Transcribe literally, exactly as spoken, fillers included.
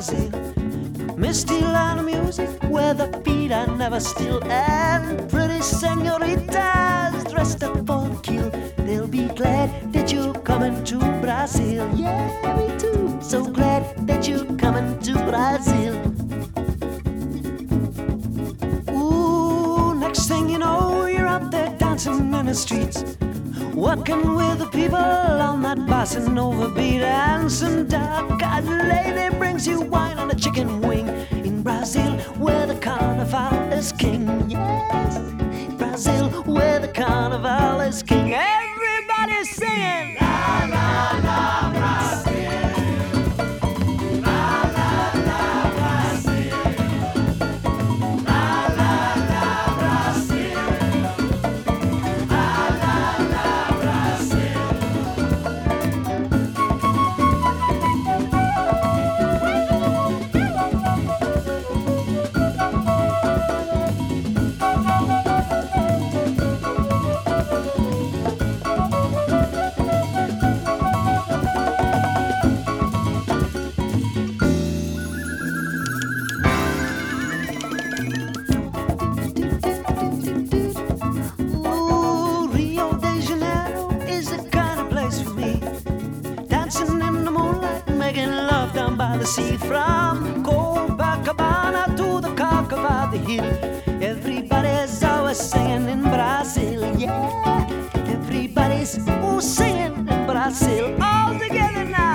Brazil. Misty land of music where the beat are never still, and pretty senoritas dressed up for the kill. They'll be glad that you're coming to Brazil. Yeah, me too. So glad that you're coming to Brazil. Ooh, next thing you know, you're out there dancing in the streets, walking with the people on that bossa nova beat, and some dark-eyed lady brings you wine on a chicken wing. In Brazil, where the carnival is king. Yes, Brazil, where the carnival is king. Everybody's singing la la la Brazil, la la la Brazil, la la la Brazil, la la la Brazil. Ooh, Rio de Janeiro is the kind of place for me. Dancing in the moonlight, making love down by the sea. From Copacabana to the Corcovado Hill, everybody's always singing in Brazil. Yeah, everybody's ooh, singing in Brazil. All together now.